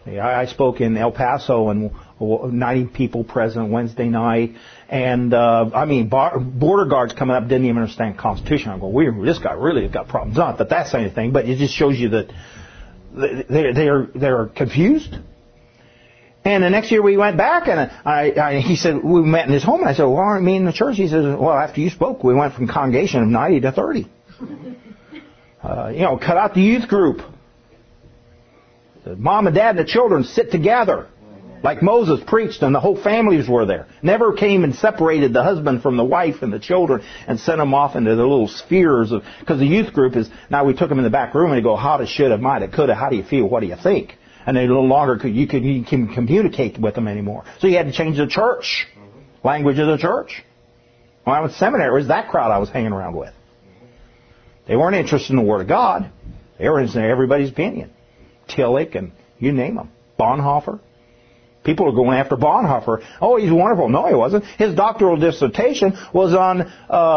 I spoke in El Paso and 90 people present Wednesday night. And, border guards coming up didn't even understand the Constitution. I go, this guy really has got problems. Not that that's anything, but it just shows you that they're confused. And the next year we went back, and he said, we met in his home, and I said, well, aren't me in the church? He says, well, after you spoke, we went from congregation of 90 to 30. Cut out the youth group. The mom and dad and the children sit together, like Moses preached, and the whole families were there. Never came and separated the husband from the wife and the children and sent them off into their little spheres of, because the youth group is, now we took them in the back room and they go, how'da, shoulda, mighta, coulda, how do you feel, what do you think? And they no longer you can communicate with them anymore. So you had to change the church, language of the church. When I was in seminary, it was that crowd I was hanging around with. They weren't interested in the Word of God. They were interested in everybody's opinion. Tillich and you name them. Bonhoeffer. People are going after Bonhoeffer. Oh, he's wonderful. No, he wasn't. His doctoral dissertation was on,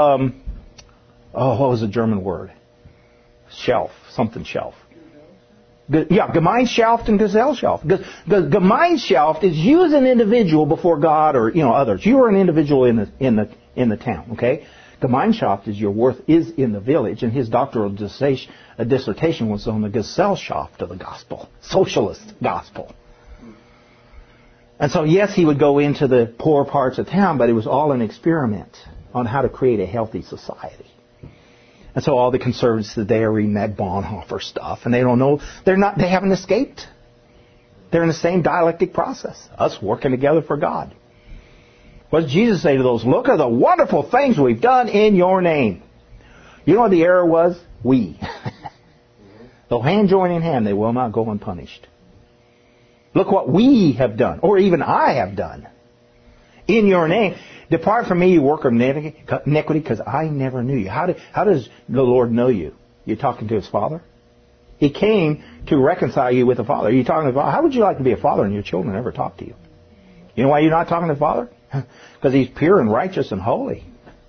what was the German word? Shelf. Something shelf. Yeah, Gemeinschaft and Gesellschaft. Gemeinschaft is you as an individual before God or others. You are an individual in the town. Okay, Gemeinschaft is your worth is in the village, and his doctoral dissertation was on the Gesellschaft of the gospel, socialist gospel. And so yes, he would go into the poor parts of town, but it was all an experiment on how to create a healthy society. And so all the conservatives today are reading that Bonhoeffer stuff, and they don't know, they haven't escaped. They're in the same dialectic process, us working together for God. What did Jesus say to those? Look at the wonderful things we've done in your name. You know what the error was? We. Though hand join in hand, they will not go unpunished. Look what we have done, or even I have done, in your name. Depart from me, you worker of iniquity, because I never knew you. How does the Lord know you? You're talking to His Father? He came to reconcile you with the Father. You're talking to the Father. How would you like to be a father and your children never talk to you? You know why you're not talking to the Father? Because He's pure and righteous and holy.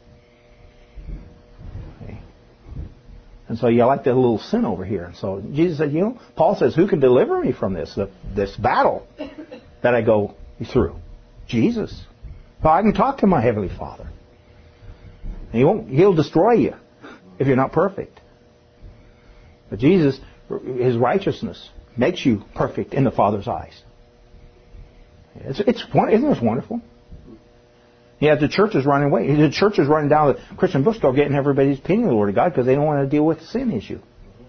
Okay. And so you like that little sin over here. And so Jesus said, Paul says, who can deliver me from this battle that I go through? Jesus. Well, I can talk to my Heavenly Father. And He'll destroy you if you're not perfect. But Jesus, His righteousness makes you perfect in the Father's eyes. Isn't this wonderful? Yeah, the church is running away. The church is running down the Christian bookstore getting everybody's opinion of the Word of God because they don't want to deal with the sin issue.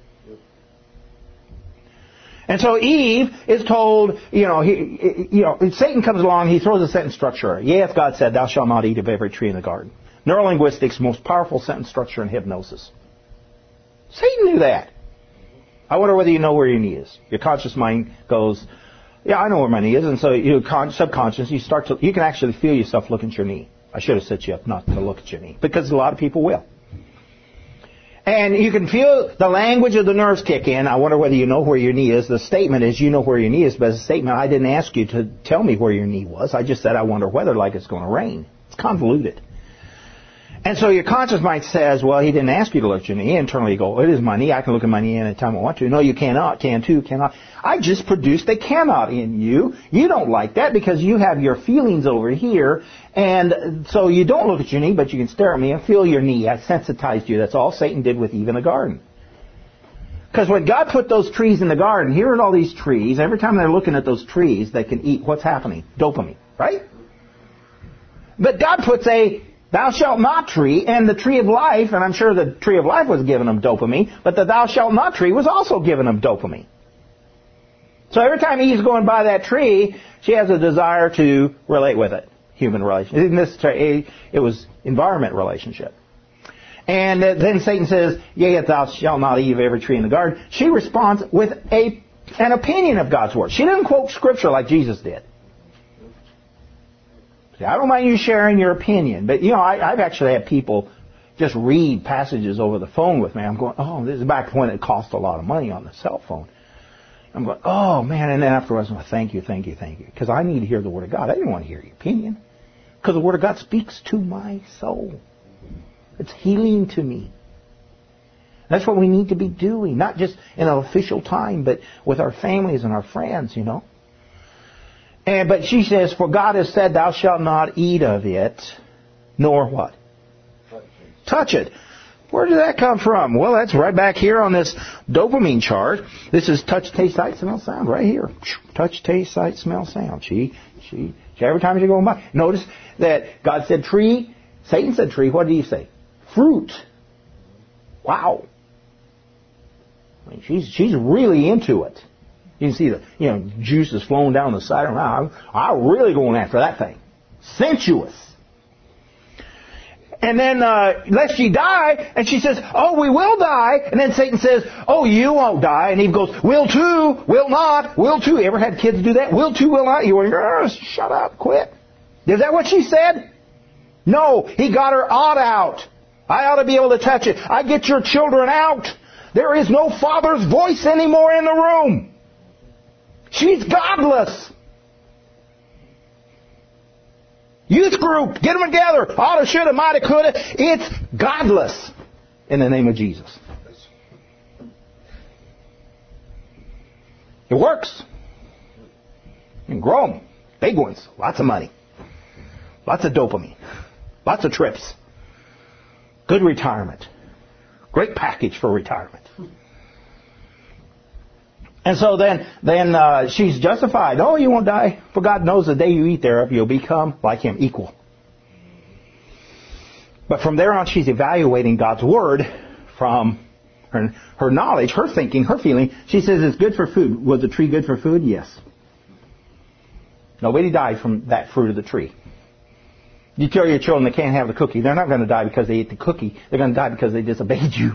And so Eve is told, Satan comes along, he throws a sentence structure. Yes, God said, thou shalt not eat of every tree in the garden. Neurolinguistics, most powerful sentence structure in hypnosis. Satan knew that. I wonder whether you know where your knee is. Your conscious mind goes, yeah, I know where my knee is. And so subconscious, you can actually feel yourself looking at your knee. I should have set you up not to look at your knee, because a lot of people will. And you can feel the language of the nerves kick in. I wonder whether you know where your knee is. The statement is you know where your knee is, but as a statement, I didn't ask you to tell me where your knee was. I just said I wonder whether, like it's going to rain. It's convoluted. And so your conscious mind says, well, he didn't ask you to look at your knee. Internally you go, it is my knee. I can look at my knee anytime I want to. No, you cannot. Cannot. I just produced a cannot in you. You don't like that because you have your feelings over here. And so you don't look at your knee, but you can stare at me and feel your knee. I sensitized you. That's all Satan did with Eve in the garden. Because when God put those trees in the garden, here are all these trees. Every time they're looking at those trees, they can eat. What's happening? Dopamine, right? But God puts a thou shalt not tree, and the tree of life, and I'm sure the tree of life was giving them dopamine, but the thou shalt not tree was also giving them dopamine. So every time Eve's going by that tree, she has a desire to relate with it. Human relationship. In this case, it was environment relationship. And then Satan says, yea, thou shalt not eat of every tree in the garden. She responds with an opinion of God's Word. She didn't quote Scripture like Jesus did. I don't mind you sharing your opinion, but I've actually had people just read passages over the phone with me. I'm going, oh, this is back when it cost a lot of money on the cell phone. I'm going, oh man, and then afterwards I'm going, thank you, because I need to hear the Word of God. I didn't want to hear your opinion, because the Word of God speaks to my soul. It's healing to me. That's what we need to be doing, not just in an official time, but with our families and our friends, But she says, for God has said, thou shalt not eat of it, nor what? Touch it. Where did that come from? Well, that's right back here on this dopamine chart. This is touch, taste, sight, smell, sound, right here. Touch, taste, sight, smell, sound. She every time she goes by. Notice that God said tree, Satan said tree. What did he say? Fruit. Wow. I mean, she's really into it. You can see the juice is flowing down the side of her mouth. I'm really going after that thing. Sensuous. And then, lest ye die, and she says, oh, we will die. And then Satan says, oh, you won't die. And Eve goes, will too, will not, will too. You ever had kids do that? Will too, will not. You went, shut up, quit. Is that what she said? No, he got her ought out. I ought to be able to touch it. I get your children out. There is no father's voice anymore in the room. She's godless. Youth group, get them together. Oughta, shoulda, mighta, coulda. It's godless in the name of Jesus. It works. You can grow them. Big ones. Lots of money. Lots of dopamine. Lots of trips. Good retirement. Great package for retirement. And so then she's justified. Oh, you won't die. For God knows the day you eat thereof, you'll become like Him, equal. But from there on, she's evaluating God's Word from her knowledge, her thinking, her feeling. She says it's good for food. Was the tree good for food? Yes. Nobody died from that fruit of the tree. You tell your children they can't have the cookie. They're not going to die because they ate the cookie. They're going to die because they disobeyed you.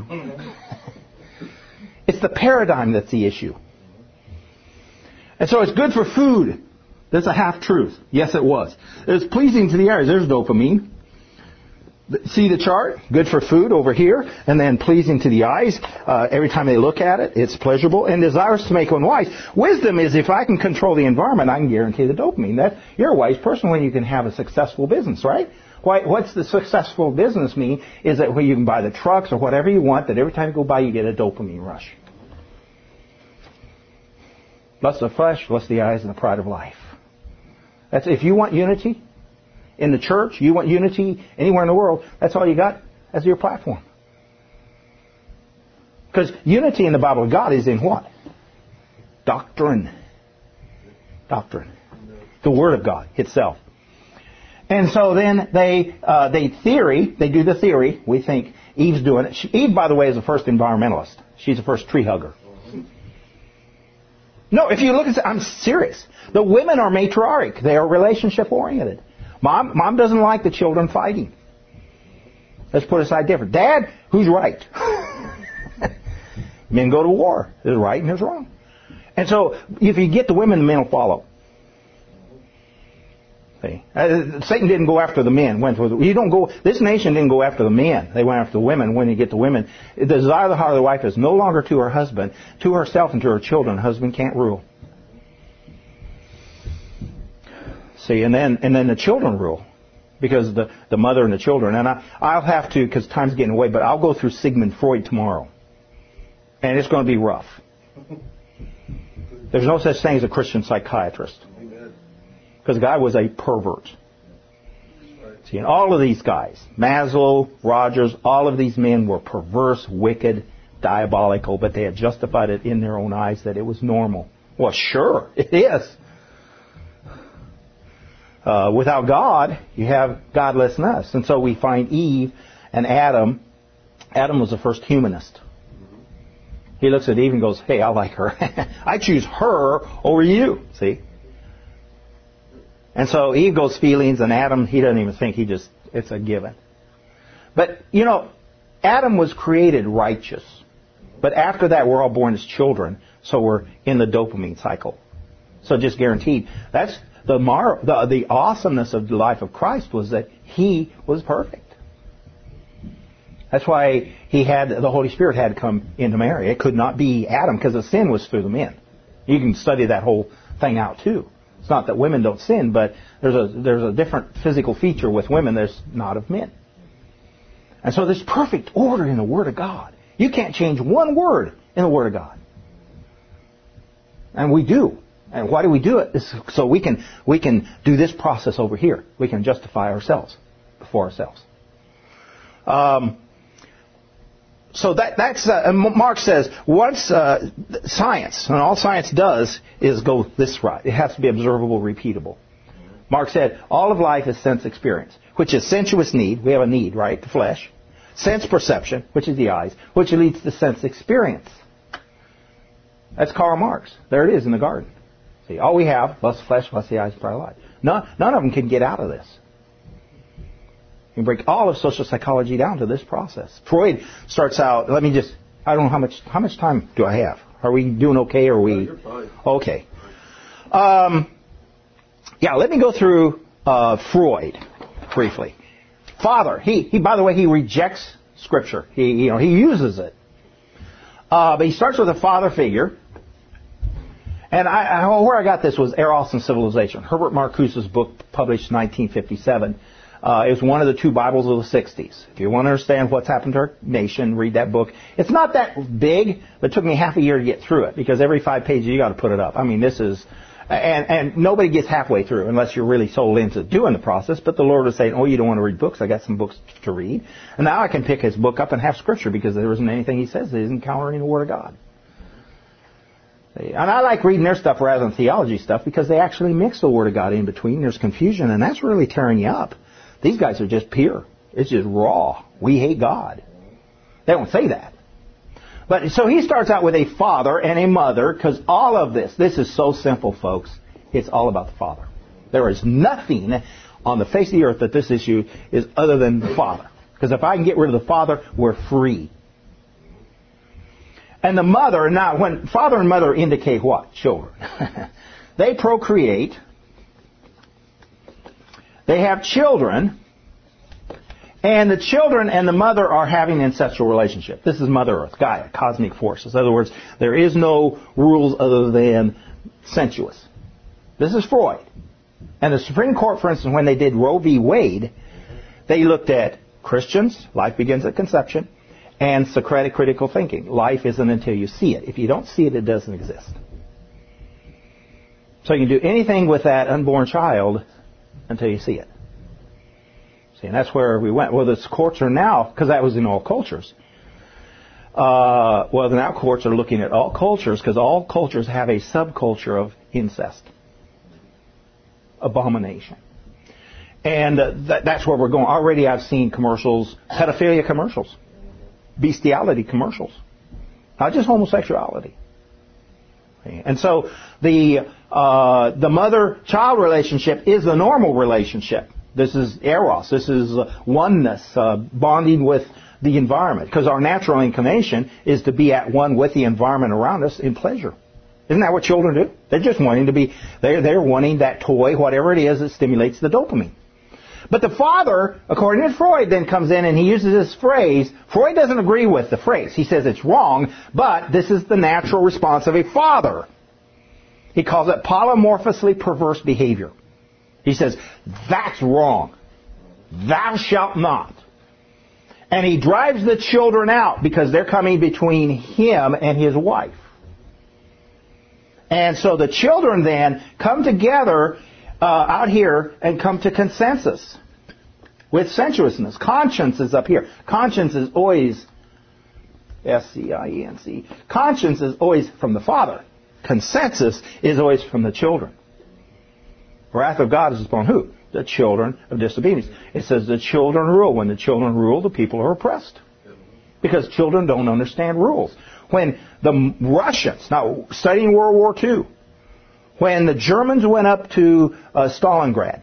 It's the paradigm that's the issue. And so it's good for food. That's a half-truth. Yes, it was. It's pleasing to the eyes. There's dopamine. See the chart? Good for food over here. And then pleasing to the eyes. Every time they look at it, it's pleasurable. And desirous to make one wise. Wisdom is if I can control the environment, I can guarantee the dopamine. You're a wise person when you can have a successful business, right? What's the successful business mean? Is that when you can buy the trucks or whatever you want, that every time you go by you get a dopamine rush. Lust of the flesh, lust of the eyes, and the pride of life. That's if you want unity in the church, you want unity anywhere in the world, that's all you got as your platform. Because unity in the Bible of God is in what? Doctrine. Doctrine. The Word of God itself. And so then they do the theory. We think Eve's doing it. Eve, by the way, is the first environmentalist. She's the first tree hugger. No, if you look at it, I'm serious. The women are matriarch. They are relationship oriented. Mom doesn't like the children fighting. Let's put aside different. Dad, who's right? Men go to war. There's right and there's wrong. And so if you get the women, the men will follow. See? Satan didn't go after the men. This nation didn't go after the men. They went after the women. When you get the women, the desire of the heart of the wife is no longer to her husband, to herself and to her children. Husband can't rule. See, and then the children rule. Because the mother and the children. And I'll have to, because time's getting away, but I'll go through Sigmund Freud tomorrow. And it's going to be rough. There's no such thing as a Christian psychiatrist. Because the guy was a pervert. See, and all of these guys, Maslow, Rogers, all of these men were perverse, wicked, diabolical, but they had justified it in their own eyes that it was normal. Well, sure, it is. Without God, you have godlessness. And so we find Eve and Adam. Adam was the first humanist. He looks at Eve and goes, hey, I like her. I choose her over you. See? And so Eve goes feelings, and Adam, he doesn't even think, it's a given. But, Adam was created righteous. But after that, we're all born as children, so we're in the dopamine cycle. So just guaranteed. That's the awesomeness of the life of Christ was that He was perfect. That's why the Holy Spirit had to come into Mary. It could not be Adam, because the sin was through the men. You can study that whole thing out too. It's not that women don't sin, but there's a different physical feature with women that's not of men. And so there's perfect order in the Word of God. You can't change one word in the Word of God. And we do. And why do we do it? It's so we can do this process over here. We can justify ourselves before ourselves. So that's Marx says once science, and all science does is go this route. It has to be observable, repeatable. Marx said all of life is sense experience, which is sensuous need. We have a need, right? The flesh. Sense perception, which is the eyes, which leads to sense experience. That's Karl Marx. There it is in the garden. See, all we have, plus the flesh, plus the eyes, plus the life. None of them can get out of this. You can break all of social psychology down to this process. Freud starts out, I don't know how much time do I have? Are we doing okay, or are we? No, you're fine. Okay. Let me go through Freud briefly. Father, he by the way, he rejects Scripture. He uses it. But he starts with a father figure. And where I got this was Eros and Civilization. Herbert Marcuse's book, published in 1957. It was one of the two Bibles of the 60s. If you want to understand what's happened to our nation, read that book. It's not that big, but it took me half a year to get through it, because every 5 pages you got to put it up. I mean, this is... And nobody gets halfway through unless you're really sold into doing the process. But the Lord was saying, oh, you don't want to read books? I got some books to read. And now I can pick his book up and have Scripture, because there isn't anything he says that isn't countering the Word of God. And I like reading their stuff rather than theology stuff, because they actually mix the Word of God in between. There's confusion, and that's really tearing you up. These guys are just pure. It's just raw. We hate God. They don't say that. But so he starts out with a father and a mother, because all of this is so simple, folks. It's all about the father. There is nothing on the face of the earth that this issue is other than the father. Because if I can get rid of the father, we're free. And the mother, now when father and mother indicate what? Children. They procreate. They have children. And the children and the mother are having an ancestral relationship. This is Mother Earth, Gaia, cosmic forces. In other words, there is no rules other than sensuous. This is Freud. And the Supreme Court, for instance, when they did Roe v. Wade, they looked at Christians, life begins at conception, and Socratic critical thinking. Life isn't until you see it. If you don't see it, it doesn't exist. So you can do anything with that unborn child until you see it. See, and that's where we went. Well, the courts are now, because that was in all cultures. Now courts are looking at all cultures, because all cultures have a subculture of incest. Abomination. And that's where we're going. Already I've seen commercials, pedophilia commercials, bestiality commercials, not just homosexuality. And so the mother-child relationship is the normal relationship. This is eros. This is oneness, bonding with the environment. Because our natural inclination is to be at one with the environment around us in pleasure. Isn't that what children do? They're just wanting to be, they're wanting that toy, whatever it is that stimulates the dopamine. But the father, according to Freud, then comes in and he uses this phrase. Freud doesn't agree with the phrase. He says it's wrong, but this is the natural response of a father. He calls it polymorphously perverse behavior. He says, that's wrong. Thou shalt not. And he drives the children out because they're coming between him and his wife. And so the children then come together out here and come to consensus with sensuousness. Conscience is up here. Conscience is always S-C-I-E-N-C. Conscience is always from the Father. Consensus is always from the children. Wrath of God is upon who? The children of disobedience. It says the children rule. When the children rule, the people are oppressed. Because children don't understand rules. When the Russians, now studying World War II, when the Germans went up to Stalingrad,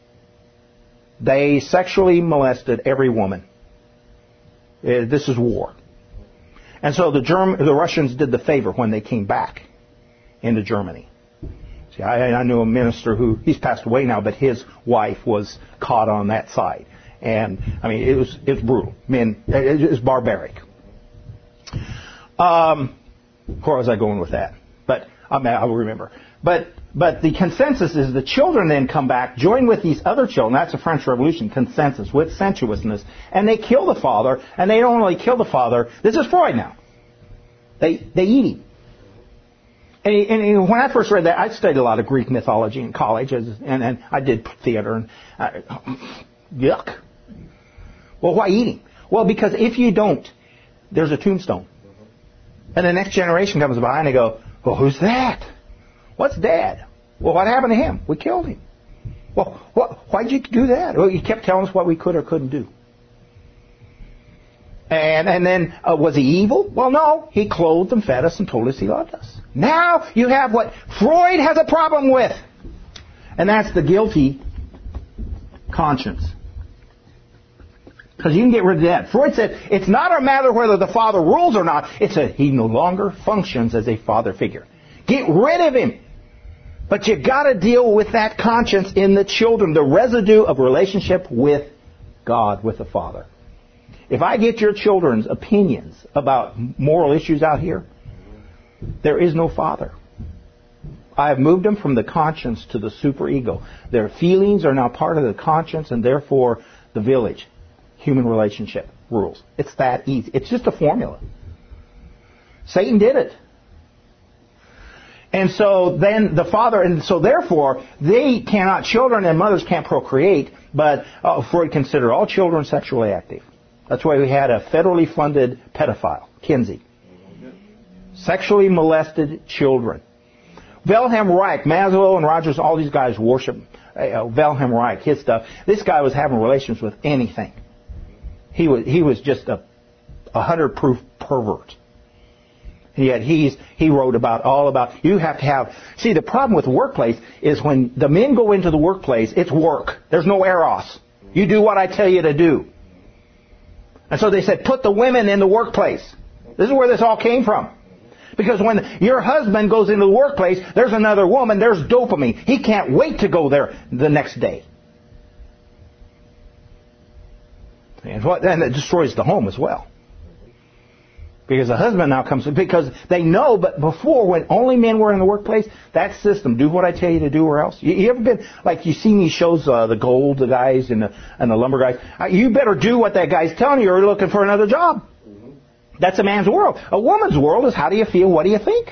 they sexually molested every woman. This is war. And so the Russians did the favor when they came back into Germany. See, I knew a minister who, he's passed away now, but his wife was caught on that side. And, I mean, it was brutal. It was barbaric. Where was I going with that? But I will remember. But the consensus is the children then come back, join with these other children. That's the French Revolution, consensus, with sensuousness. And they kill the father. And they don't only kill the father. This is Freud now. They eat him. And when I first read that, I studied a lot of Greek mythology in college, and I did theater. And yuck. Well, why eating? Well, because if you don't, there's a tombstone. And the next generation comes by and they go, well, who's that? What's Dad? Well, what happened to him? We killed him. Well, why'd you do that? Well, he kept telling us what we could or couldn't do. And then, was he evil? Well, no. He clothed and fed us and told us he loved us. Now you have what Freud has a problem with. And that's the guilty conscience. Because you can get rid of that. Freud said, it's not a matter whether the father rules or not. It's he no longer functions as a father figure. Get rid of him. But you got to deal with that conscience in the children, the residue of relationship with God, with the Father. If I get your children's opinions about moral issues out here, there is no Father. I have moved them from the conscience to the superego. Their feelings are now part of the conscience, and therefore the village, human relationship, rules. It's that easy. It's just a formula. Satan did it. And so then the father, and so therefore they cannot, children and mothers can't procreate, but Freud considered all children sexually active. That's why we had a federally funded pedophile, Kinsey. Sexually molested children. Wilhelm Reich, Maslow and Rogers, all these guys worship Wilhelm Reich, his stuff. This guy was having relations with anything. He was just a 100-proof pervert. Yet he wrote all about, you have to have, see, the problem with the workplace is when the men go into the workplace, it's work. There's no eros. You do what I tell you to do. And so they said, put the women in the workplace. This is where this all came from. Because when your husband goes into the workplace, there's another woman, there's dopamine. He can't wait to go there the next day. And it destroys the home as well. Because the husband now comes, because they know, but before, when only men were in the workplace, that system, do what I tell you to do or else. You ever been, like you see these shows, the gold, the guys and the lumber guys, you better do what that guy's telling you or you're looking for another job. That's a man's world. A woman's world is how do you feel, what do you think?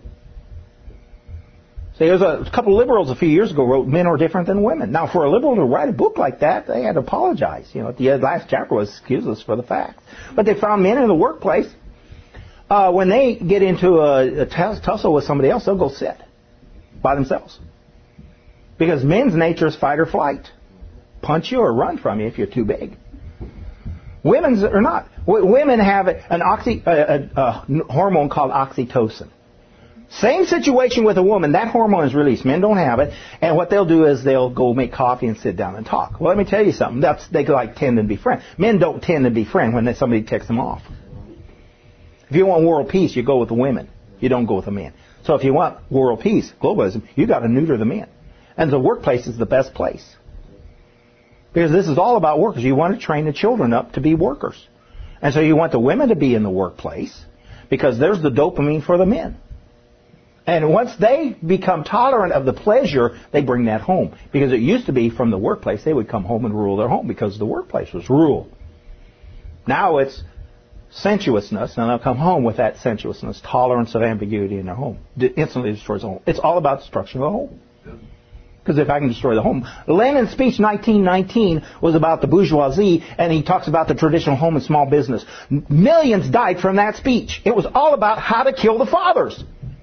See, there's a couple of liberals a few years ago wrote men are different than women. Now, for a liberal to write a book like that, they had to apologize. You know, the last chapter was excuse us for the facts. But they found men in the workplace, when they get into a tussle with somebody else, they'll go sit by themselves. Because men's nature is fight or flight. Punch you or run from you if you're too big. Women's are not. Women have a hormone called oxytocin. Same situation with a woman. That hormone is released. Men don't have it. And what they'll do is they'll go make coffee and sit down and talk. Well, let me tell you something. They like tend to be friends. Men don't tend to be friends when somebody ticks them off. If you want world peace, you go with the women. You don't go with the men. So if you want world peace, globalism, you got to neuter the men. And the workplace is the best place. Because this is all about workers. You want to train the children up to be workers. And so you want the women to be in the workplace because there's the dopamine for the men. And once they become tolerant of the pleasure, they bring that home. Because it used to be from the workplace, they would come home and rule their home because the workplace was rule. Now it's sensuousness, and they'll come home with that sensuousness, tolerance of ambiguity in their home. Instantly destroys the home. It's all about destruction of the home. Because if I can destroy the home. Lenin's speech 1919 was about the bourgeoisie, and he talks about the traditional home and small business. Millions died from that speech. It was all about how to kill the fathers.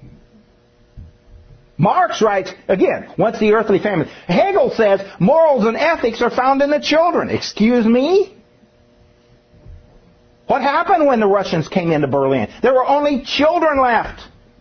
Marx writes, again, what's the earthly family? Hegel says morals and ethics are found in the children. Excuse me? What happened when the Russians came into Berlin? There were only children left.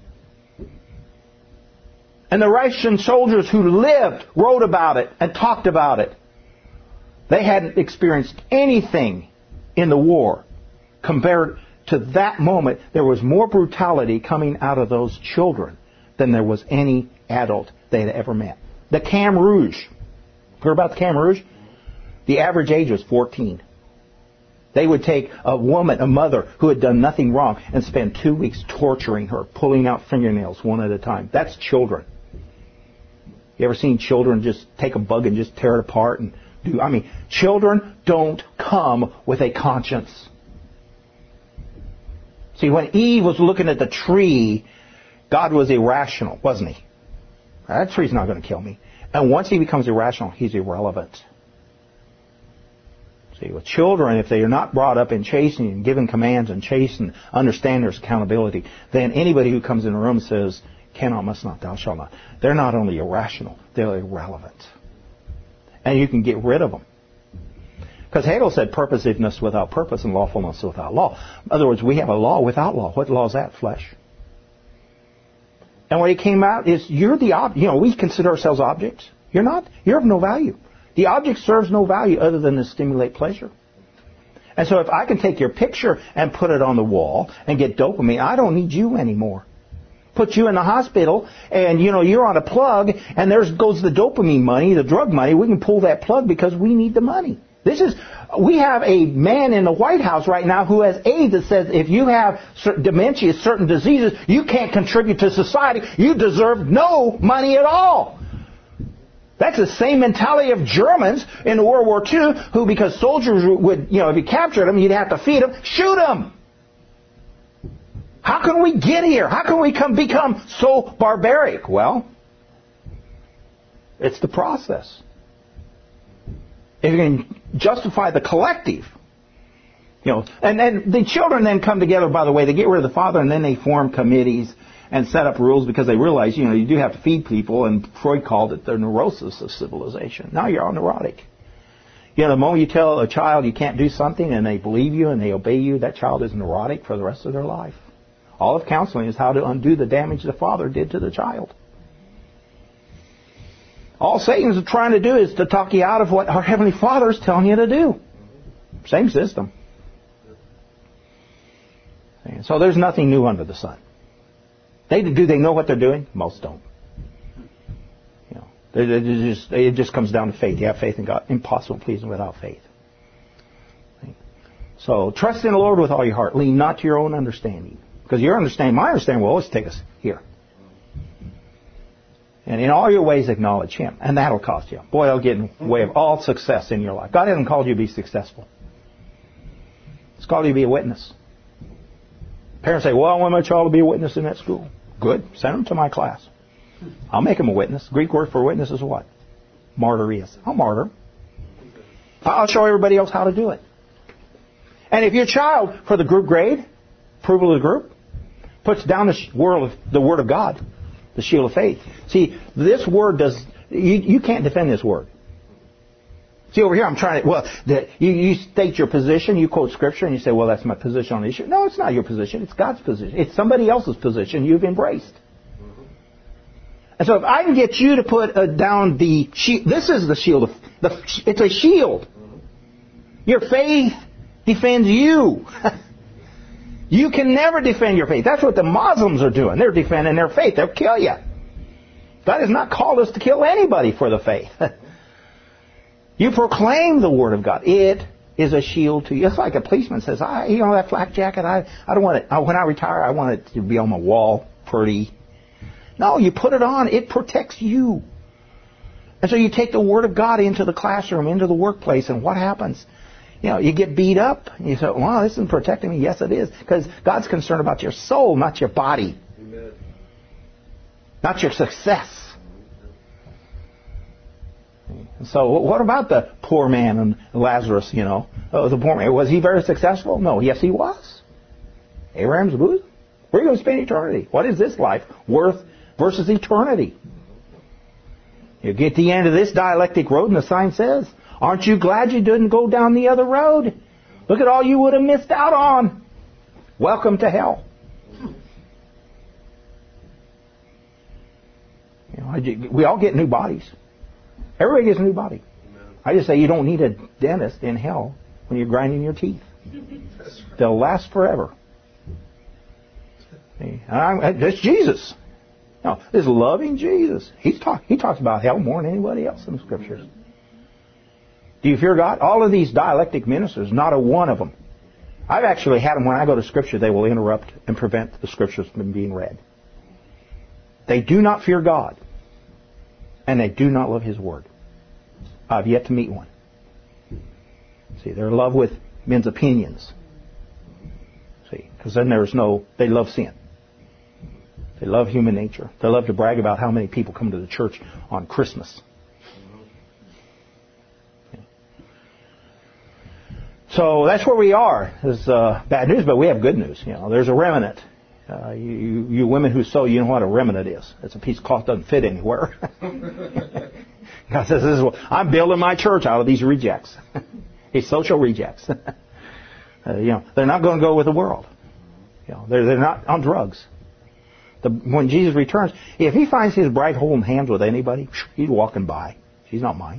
And the Russian soldiers who lived wrote about it and talked about it. They hadn't experienced anything in the war. Compared to that moment, there was more brutality coming out of those children than there was any adult they had ever met. The Khmer Rouge. Heard about the Khmer Rouge? The average age was 14. They would take a woman, a mother, who had done nothing wrong and spend 2 weeks torturing her, pulling out fingernails one at a time. That's children. You ever seen children just take a bug and just tear it apart and do? I mean, children don't come with a conscience. See, when Eve was looking at the tree, God was irrational, wasn't he? That tree's not going to kill me. And once he becomes irrational, he's irrelevant. See, with children, if they are not brought up in chastening and given commands and chasten, understand there's accountability, then anybody who comes in the room and says, cannot, must not, thou shalt not, they're not only irrational, they're irrelevant. And you can get rid of them. Because Hegel said purposiveness without purpose and lawfulness without law. In other words, we have a law without law. What law is that? Flesh. And what he came out is, you're the object. We consider ourselves objects. You're not. You're of no value. The object serves no value other than to stimulate pleasure. And so if I can take your picture and put it on the wall and get dopamine, I don't need you anymore. Put you in the hospital and, you're on a plug and there goes the dopamine money, the drug money. We can pull that plug because we need the money. We have a man in the White House right now who has AIDS that says if you have dementia, certain diseases, you can't contribute to society. You deserve no money at all. That's the same mentality of Germans in World War II who, because soldiers would, if you captured them, you'd have to feed them, shoot them. How can we get here? How can we become so barbaric? Well, it's the process. If you can justify the collective, and then the children then come together, by the way, they get rid of the father and then they form committees and set up rules because they realize, you do have to feed people, and Freud called it the neurosis of civilization. Now you're all neurotic. The moment you tell a child you can't do something and they believe you and they obey you, that child is neurotic for the rest of their life. All of counseling is how to undo the damage the father did to the child. All Satan's trying to do is to talk you out of what our Heavenly Father is telling you to do. Same system. So there's nothing new under the sun. Do they know what they're doing? Most don't. It just comes down to faith. You have faith in God. Impossible to please Him without faith. So trust in the Lord with all your heart. Lean not to your own understanding. Because my understanding will always take us here. And in all your ways acknowledge Him. And that'll cost you. Boy, it'll get in the way of all success in your life. God hasn't called you to be successful. He's called you to be a witness. Parents say, well, I want my child to be a witness in that school. Good. Send them to my class. I'll make them a witness. Greek word for witness is what? Martyrios. I'll martyr. I'll show everybody else how to do it. And if your child, for the group grade, approval of the group, puts down the Word of God, the shield of faith. See, this Word you can't defend this Word. See, over here I'm trying to, you state your position, you quote Scripture, and you say, well, that's my position on the issue. No, it's not your position. It's God's position. It's somebody else's position you've embraced. And so if I can get you to put down the shield, this is the shield. It's a shield. Your faith defends you. You can never defend your faith. That's what the Muslims are doing. They're defending their faith. They'll kill you. God has not called us to kill anybody for the faith. You proclaim the Word of God. It is a shield to you. It's like a policeman says, that flak jacket, I don't want it. When I retire, I want it to be on my wall pretty. No, you put it on. It protects you. And so you take the Word of God into the classroom, into the workplace, and what happens? You get beat up. And you say, wow, this isn't protecting me. Yes, it is. Because God's concerned about your soul, not your body. Amen. Not your success. So what about the poor man and Lazarus, the poor man? Was he very successful? No. Yes, he was. Abraham's bosom. Where are you going to spend eternity? What is this life worth versus eternity? You get to the end of this dialectic road and the sign says, aren't you glad you didn't go down the other road? Look at all you would have missed out on. Welcome to hell. We all get new bodies. Everybody gets a new body. I just say you don't need a dentist in hell when you're grinding your teeth. They'll last forever. That's Jesus. No, this loving Jesus. He talks about hell more than anybody else in the Scriptures. Do you fear God? All of these dialectic ministers, not a one of them. I've actually had them when I go to Scripture, they will interrupt and prevent the Scriptures from being read. They do not fear God. And they do not love His Word. I've yet to meet one. See, they're in love with men's opinions. See, because then they love sin. They love human nature. They love to brag about how many people come to the church on Christmas. So that's where we are. It's bad news, but we have good news. There's a remnant. You women who sew, you know what a remnant is. It's a piece of cloth that doesn't fit anywhere. God says, I'm building my church out of these rejects. These social rejects. They're not going to go with the world. They're not on drugs. When Jesus returns, if He finds His bride holding hands with anybody, He's walking by. She's not mine.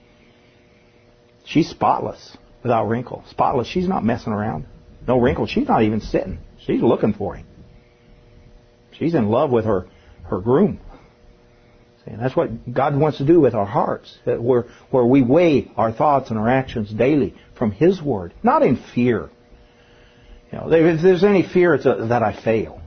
She's spotless, without wrinkle. Spotless. She's not messing around. No wrinkle. She's not even sitting. She's looking for Him. She's in love with her groom. And that's what God wants to do with our hearts, where we weigh our thoughts and our actions daily from His Word, not in fear. If there's any fear, it's that I fail.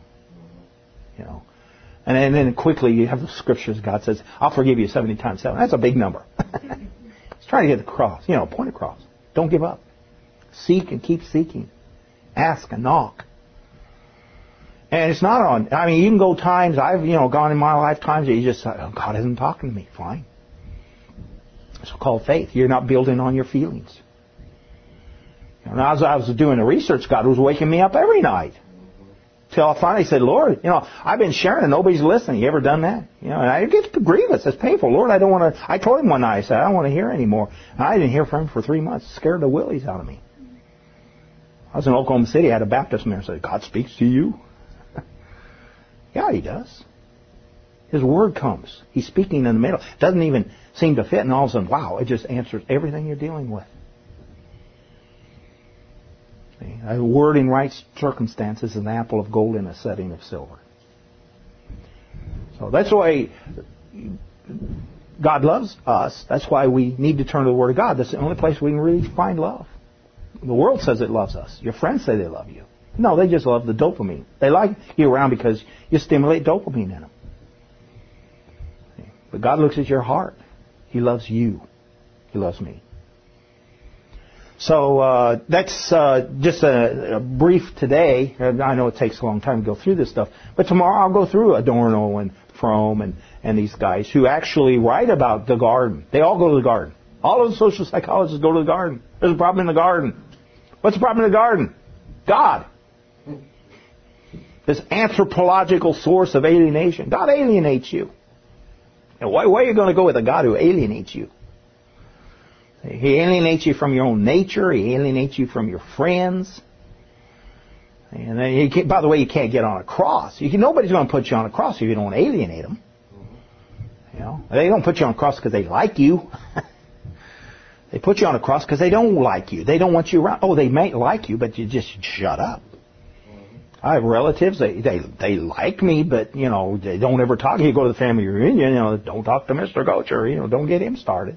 And then quickly you have the scriptures. God says, I'll forgive you 70 times 7. That's a big number. He's trying to get the cross. Point across. Don't give up. Seek and keep seeking. Ask and knock. And it's not on. You can go times. I've gone in my lifetimes that you just say, oh, God isn't talking to me. Fine. It's called faith. You're not building on your feelings. As I was doing the research, God was waking me up every night. Till I finally said, Lord, I've been sharing and nobody's listening. You ever done that? And it gets grievous. It's painful. Lord, I don't want to. I told Him one night, I said, I don't want to hear anymore. And I didn't hear from Him for 3 months. Scared the willies out of me. I was in Oklahoma City. I had a Baptist man say, God speaks to you? Yeah, He does. His Word comes. He's speaking in the middle. It doesn't even seem to fit. And all of a sudden, wow, it just answers everything you're dealing with. A word in right circumstances is an apple of gold in a setting of silver. So that's why God loves us. That's why we need to turn to the Word of God. That's the only place we can really find love. The world says it loves us. Your friends say they love you. No, they just love the dopamine. They like you around because you stimulate dopamine in them. But God looks at your heart. He loves you. He loves me. So that's just a brief today. I know it takes a long time to go through this stuff. But tomorrow I'll go through Adorno and Fromm and these guys who actually write about the garden. They all go to the garden. All of the social psychologists go to the garden. There's a problem in the garden. What's the problem in the garden? God. This anthropological source of alienation. God alienates you. And why are you going to go with a God who alienates you? He alienates you from your own nature. He alienates you from your friends. And then by the way, you can't get on a cross. Nobody's going to put you on a cross if you don't alienate them. They don't put you on a cross because they like you. They put you on a cross because they don't like you. They don't want you around. Oh, they might like you, but you just shut up. I have relatives. They like me, but they don't ever talk. You go to the family reunion. Don't talk to Mr. Gocher. Don't get him started.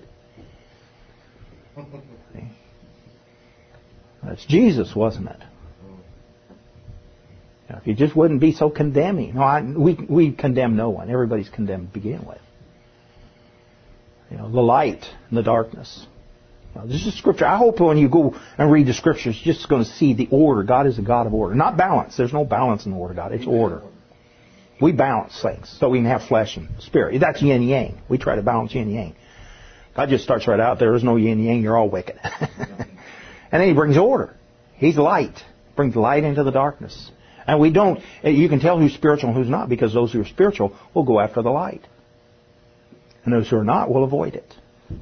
That's Jesus, wasn't it? If you just wouldn't be so condemning. We condemn no one. Everybody's condemned to begin with. The light and the darkness. This is Scripture. I hope when you go and read the Scriptures, you're just going to see the order. God is a God of order. Not balance. There's no balance in the Word of God. It's order. We balance things so we can have flesh and spirit. That's yin-yang. We try to balance yin-yang. God just starts right out. There is no yin-yang. You're all wicked. And then He brings order. He's light. Brings light into the darkness. And we don't... You can tell who's spiritual and who's not, because those who are spiritual will go after the light. And those who are not will avoid it.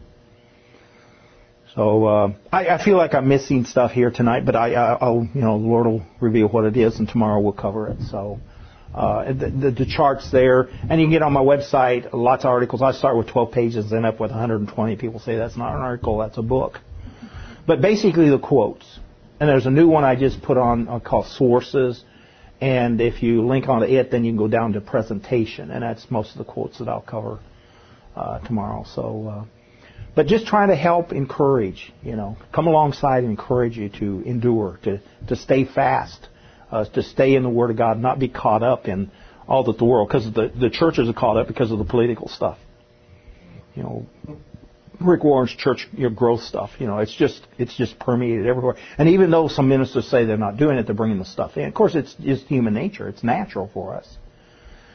So I feel like I'm missing stuff here tonight, but I'll the Lord will reveal what it is, and tomorrow we'll cover it. So the chart's there, and you can get on my website lots of articles. I start with 12 pages, and end up with 120. People say that's not an article, that's a book. But basically the quotes. And there's a new one I just put on called Sources, and if you link onto it, then you can go down to Presentation, and that's most of the quotes that I'll cover tomorrow. So. But just trying to help encourage, come alongside and encourage you to endure, to stay fast, to stay in the Word of God, not be caught up in all that the world, because the churches are caught up because of the political stuff. Rick Warren's church growth stuff, it's just permeated everywhere. And even though some ministers say they're not doing it, they're bringing the stuff in. Of course, it's human nature. It's natural for us.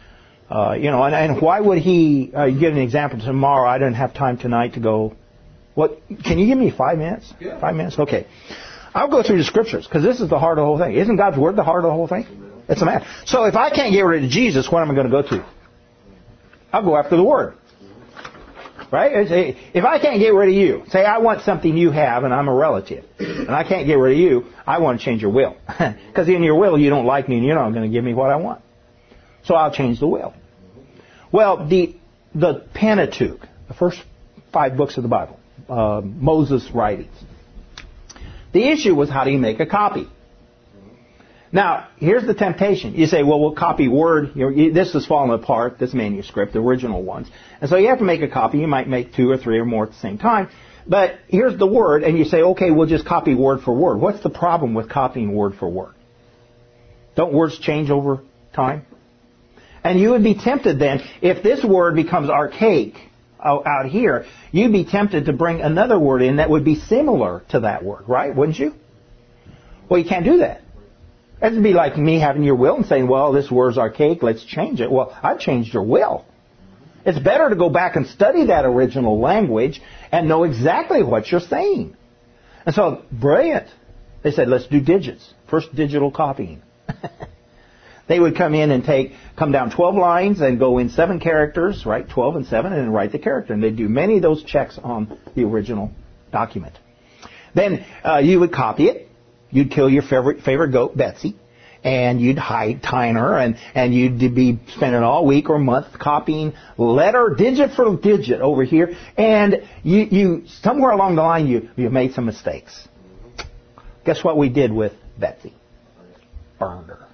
And why would he give an example tomorrow? I don't have time tonight to go. What? Can you give me 5 minutes? Yeah. 5 minutes? Okay. I'll go through the Scriptures, because this is the heart of the whole thing. Isn't God's Word the heart of the whole thing? It's a matter. So if I can't get rid of Jesus, what am I going to go to? I'll go after the Word. Right? If I can't get rid of you, say I want something you have and I'm a relative, and I can't get rid of you, I want to change your will. Because in your will you don't like me and you're not going to give me what I want. So I'll change the will. Well, the Pentateuch, the first 5 books of the Bible, Moses' writings. The issue was, how do you make a copy? Now, here's the temptation. You say, well, we'll copy Word. This is falling apart, this manuscript, the original ones. And so you have to make a copy. You might make 2 or 3 or more at the same time. But here's the Word, and you say, okay, we'll just copy word for word. What's the problem with copying word for word? Don't words change over time? And you would be tempted then, if this word becomes archaic out here, you'd be tempted to bring another word in that would be similar to that word, right? Wouldn't you? Well, you can't do that. That would be like me having your will and saying, well, this word's archaic, let's change it. Well, I've changed your will. It's better to go back and study that original language and know exactly what you're saying. And so, brilliant. They said, let's do digits. First digital copying. They would come in and come down 12 lines and go in 7 characters, right? 12 and 7, and then write the character. And they'd do many of those checks on the original document. Then you would copy it. You'd kill your favorite goat, Betsy, and you'd tying her, and you'd be spending all week or month copying letter, digit for digit over here, and you somewhere along the line you made some mistakes. Guess what we did with Betsy? Burned her.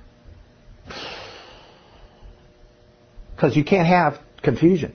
Because you can't have confusion.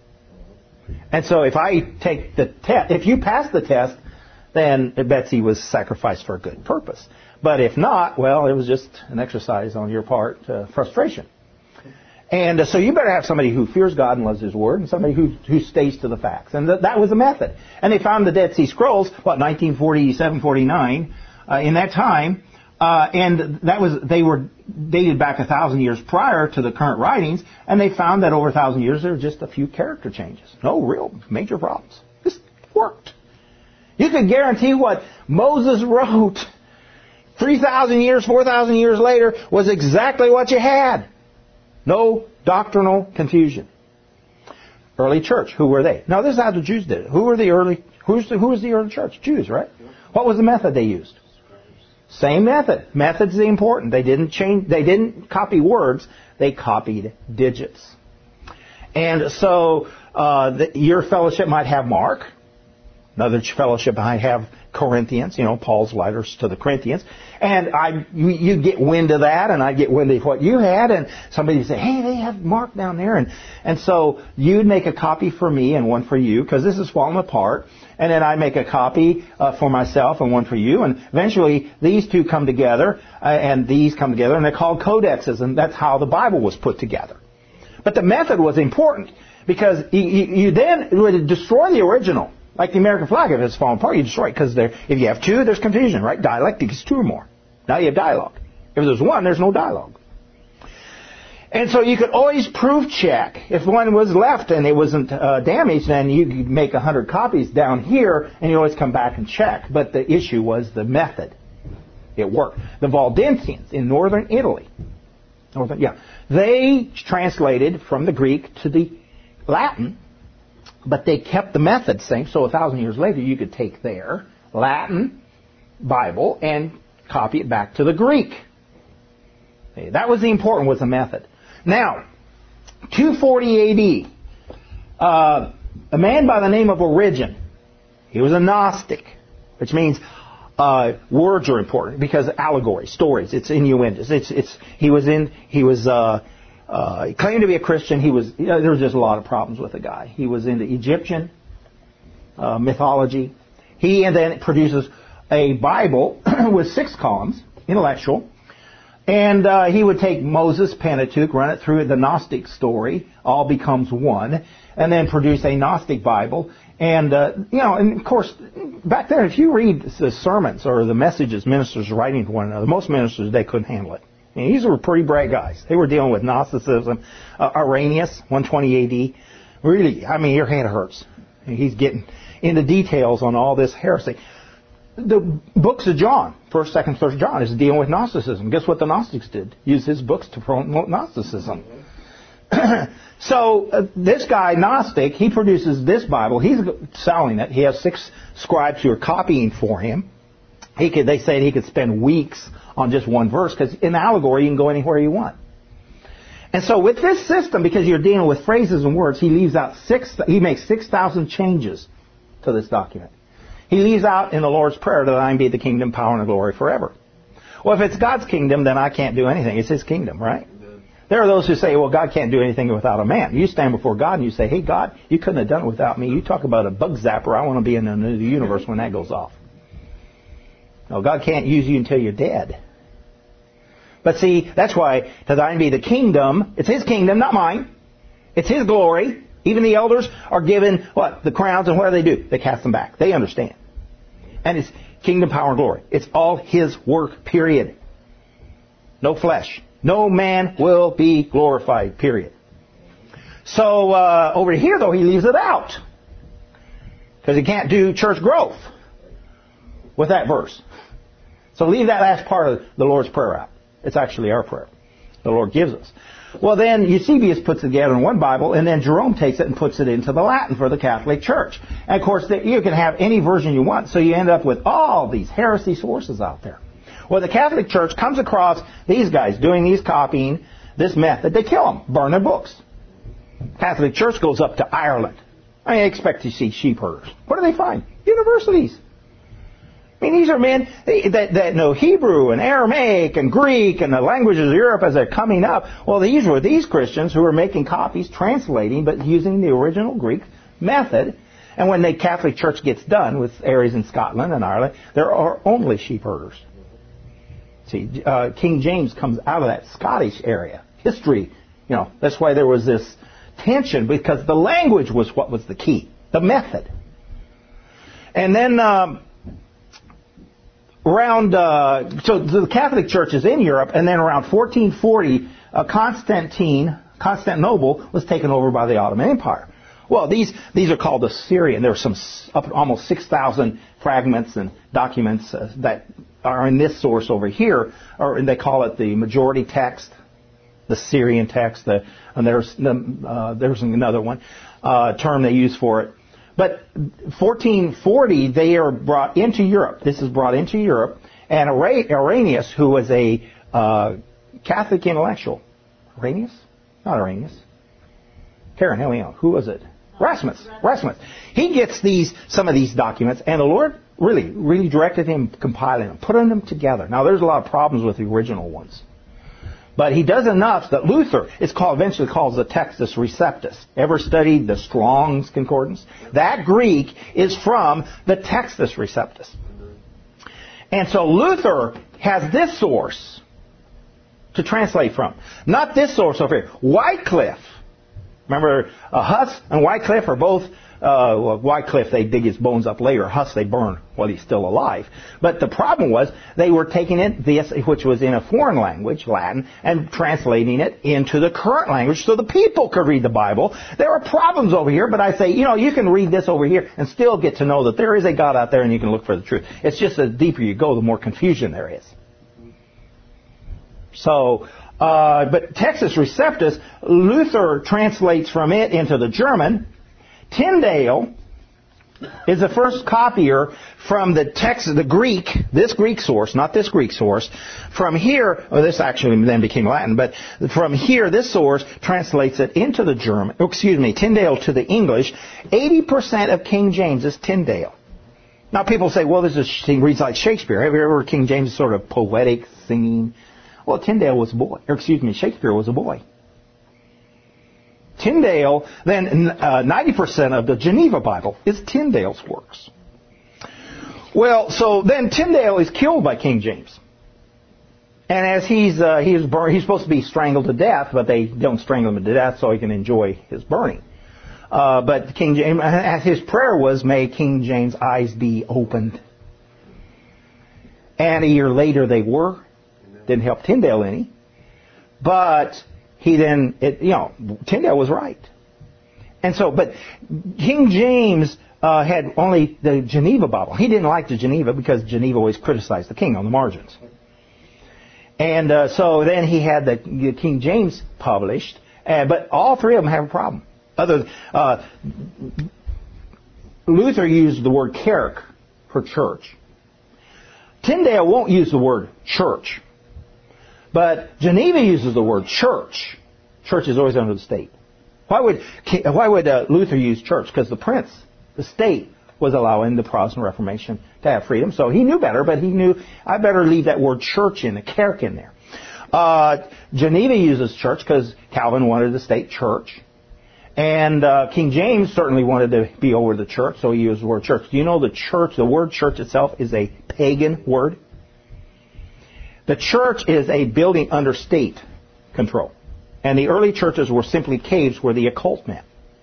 And so if I take the test, if you pass the test, then Betsy was sacrificed for a good purpose. But if not, well, it was just an exercise on your part, frustration. And so you better have somebody who fears God and loves His Word, and somebody who stays to the facts. And that was the method. And they found the Dead Sea Scrolls, 1947, 49, in that time, and they were dated back 1,000 years prior to the current writings, and they found that over 1,000 years there were just a few character changes. No real major problems. This worked. You could guarantee what Moses wrote 3,000 years, 4,000 years later was exactly what you had. No doctrinal confusion. Early church, who were they? Now this is how the Jews did it. Who was the early church? Jews, right? What was the method they used? Same method. Method's the important. They didn't copy words, they copied digits. And so your fellowship might have Mark. Another fellowship might have Corinthians, Paul's letters to the Corinthians. And you'd get wind of that, and I'd get wind of what you had, and somebody would say, hey, they have Mark down there. And so you'd make a copy for me and one for you, because this is falling apart. And then I'd make a copy for myself and one for you. And eventually these two come together, and these come together, and they're called codexes, and that's how the Bible was put together. But the method was important, because you then would destroy the original. Like the American flag, if it's falling apart, you destroy it. Because if you have 2, there's confusion, right? Dialectic is 2 or more. Now you have dialogue. If there's 1, there's no dialogue. And so you could always proof check. If one was left and it wasn't damaged, then you could make 100 copies down here, and you always come back and check. But the issue was the method. It worked. The Valdensians in northern Italy, they translated from the Greek to the Latin. But they kept the method same, so 1,000 years later you could take their Latin Bible and copy it back to the Greek. Okay, that was the important, was the method. Now, 240 AD, a man by the name of Origen, he was a Gnostic, which means words are important because allegory, stories, it's innuendos. He claimed to be a Christian. There was just a lot of problems with the guy. He was into Egyptian mythology. He then produces a Bible with 6 columns, intellectual, and he would take Moses' Pentateuch, run it through the Gnostic story, all becomes one, and then produce a Gnostic Bible. And and of course, back then, if you read the sermons or the messages ministers writing to one another, most ministers, they couldn't handle it. And these were pretty bright guys. They were dealing with Gnosticism. Irenaeus, 120 AD. Really, I mean, your head hurts. He's getting into details on all this heresy. The books of John, 1st, 2nd, 3rd John, is dealing with Gnosticism. Guess what the Gnostics did? Use his books to promote Gnosticism. So this guy, Gnostic, he produces this Bible. He's selling it. He has 6 scribes who are copying for him. They say he could spend weeks on just one verse, because in allegory you can go anywhere you want. And so with this system, because you're dealing with phrases and words, he makes 6,000 changes to this document. He leaves out in the Lord's Prayer that thine be the kingdom, power, and the glory forever. Well, if it's God's kingdom, then I can't do anything. It's His kingdom, right? Amen. There are those who say, well, God can't do anything without a man. You stand before God and you say, hey, God, you couldn't have done it without me. You talk about a bug zapper. I want to be in the new universe when that goes off. No, God can't use you until you're dead. But see, that's why to thine be the kingdom. It's His kingdom, not mine. It's His glory. Even the elders are given, what? The crowns, and what do? They cast them back. They understand. And it's kingdom, power, and glory. It's all His work, period. No flesh. No man will be glorified, period. So, over here, though, he leaves it out. Because he can't do church growth with that verse. So leave that last part of the Lord's Prayer out. It's actually our prayer. The Lord gives us. Well, then Eusebius puts it together in one Bible, and then Jerome takes it and puts it into the Latin for the Catholic Church. And of course, you can have any version you want, so you end up with all these heresy sources out there. Well, the Catholic Church comes across these guys doing these copying, this method. They kill them, burn their books. Catholic Church goes up to Ireland. I expect to see sheep herders. What do they find? Universities. I mean, these are men that know Hebrew and Aramaic and Greek and the languages of Europe as they're coming up. Well, these were these Christians who were making copies, translating, but using the original Greek method. And when the Catholic Church gets done with areas in Scotland and Ireland, there are only sheep herders. See, King James comes out of that Scottish area. History, that's why there was this tension, because the language was what was the key, the method. And then so the Catholic Church is in Europe, and then around 1440, Constantinople was taken over by the Ottoman Empire. Well, these are called the Syrian. There are almost 6,000 fragments and documents that are in this source over here, and they call it the majority text, the Syrian text. And there's another one term they use for it. But 1440, they are brought into Europe. This is brought into Europe, and Irenaeus, who was a Catholic intellectual, Irenaeus, not Irenaeus. Karen, help me out. Who was it? Rasmus. He gets some of these documents, and the Lord really directed him compiling them, putting them together. Now, there's a lot of problems with the original ones. But he does enough that Luther eventually calls the Textus Receptus. Ever studied the Strong's Concordance? That Greek is from the Textus Receptus. And so Luther has this source to translate from. Not this source over here. Wycliffe. Remember, Huss and Wycliffe are both... Wycliffe, they dig his bones up later. Huss, they burn while he's still alive. But the problem was they were taking this, which was in a foreign language, Latin, and translating it into the current language so the people could read the Bible. There are problems over here, but I say, you can read this over here and still get to know that there is a God out there and you can look for the truth. It's just the deeper you go, the more confusion there is. So... but Textus Receptus, Luther translates from it into the German. Tyndale is the first copier from the text, the Greek, this Greek source, not this Greek source. From here, this actually then became Latin, but from here, this source translates it into the German, Tyndale to the English. 80% of King James is Tyndale. Now people say, well, he reads like Shakespeare. Have you ever heard King James sort of poetic singing? Well, Tyndale was a boy. Shakespeare was a boy. Tyndale, then 90% of the Geneva Bible is Tyndale's works. Well, so then Tyndale is killed by King James. And as he's supposed to be strangled to death, but they don't strangle him to death so he can enjoy his burning. But King James, his prayer was, may King James' eyes be opened. And a year later they were. Didn't help Tyndale any. But Tyndale was right. And so, but King James had only the Geneva Bible. He didn't like the Geneva because Geneva always criticized the king on the margins. And so then he had the King James published, but all three of them have a problem. Luther used the word Kirche for church. Tyndale won't use the word church. But Geneva uses the word church. Church is always under the state. Why would Luther use church? Because the prince, the state, was allowing the Protestant Reformation to have freedom. So he knew better, but he knew, I better leave that word church in, the Kirche in there. Geneva uses church because Calvin wanted the state church. And King James certainly wanted to be over the church, so he used the word church. Do you know the word church itself is a pagan word? The church is a building under state control. And the early churches were simply caves where the occult met.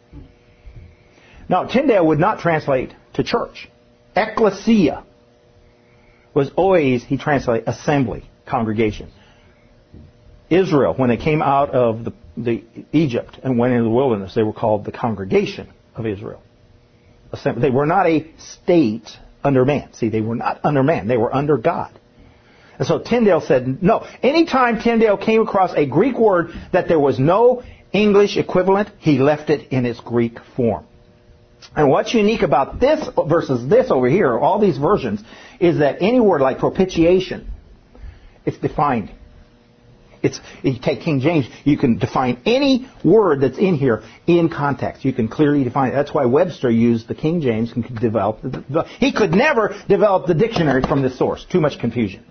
Now, Tyndale would not translate to church. Ecclesia was always, he translated assembly, congregation. Israel, when they came out of the Egypt and went into the wilderness, they were called the congregation of Israel. They were not a state under man. See, they were not under man. They were under God. And so Tyndale said, no. Anytime Tyndale came across a Greek word that there was no English equivalent, he left it in its Greek form. And what's unique about this versus this over here, all these versions, is that any word like propitiation, it's defined. If you take King James, you can define any word that's in here in context. You can clearly define it. That's why Webster used the King James and could develop he could never develop the dictionary from this source. Too much confusion.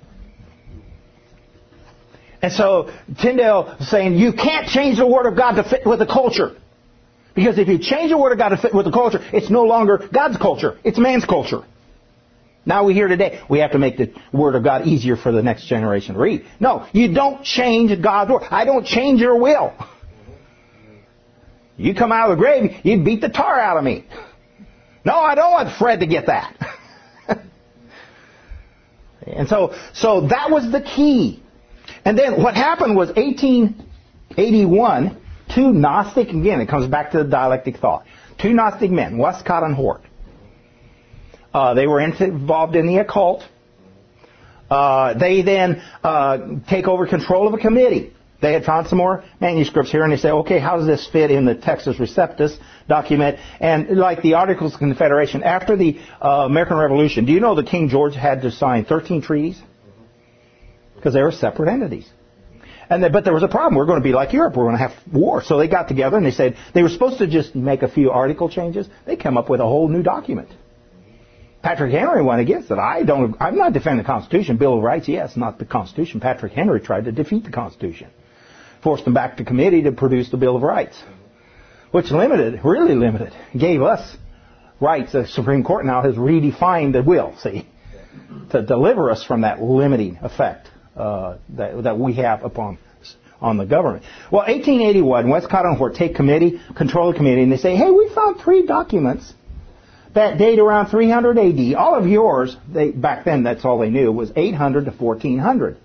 And so Tyndale is saying you can't change the Word of God to fit with the culture. Because if you change the Word of God to fit with the culture, it's no longer God's culture. It's man's culture. Now we hear today, we have to make the Word of God easier for the next generation to read. No, you don't change God's Word. I don't change your will. You come out of the grave, you'd beat the tar out of me. No, I don't want Fred to get that. And so that was the key. And then what happened was 1881, two Gnostic, again, it comes back to the dialectic thought. Two Gnostic men, Westcott and Hort. They were involved in the occult. They then take over control of a committee. They had found some more manuscripts here, and they say, okay, how does this fit in the Textus Receptus document? And like the Articles of Confederation, after the American Revolution, do you know that King George had to sign 13 treaties? Because they were separate entities. But there was a problem. We're going to be like Europe. We're going to have war. So they got together and they said they were supposed to just make a few article changes. They came up with a whole new document. Patrick Henry went against it. I'm not defending the Constitution. Bill of Rights, yes, not the Constitution. Patrick Henry tried to defeat the Constitution. Forced them back to committee to produce the Bill of Rights. Which really limited, gave us rights. The Supreme Court now has redefined the will, see, to deliver us from that limiting effect that we have on the government. Well, 1881, Westcott and Hort take control of the committee, and they say, hey, we found 3 documents that date around 300 AD. All of yours, back then that's all they knew, was 800 to 1400.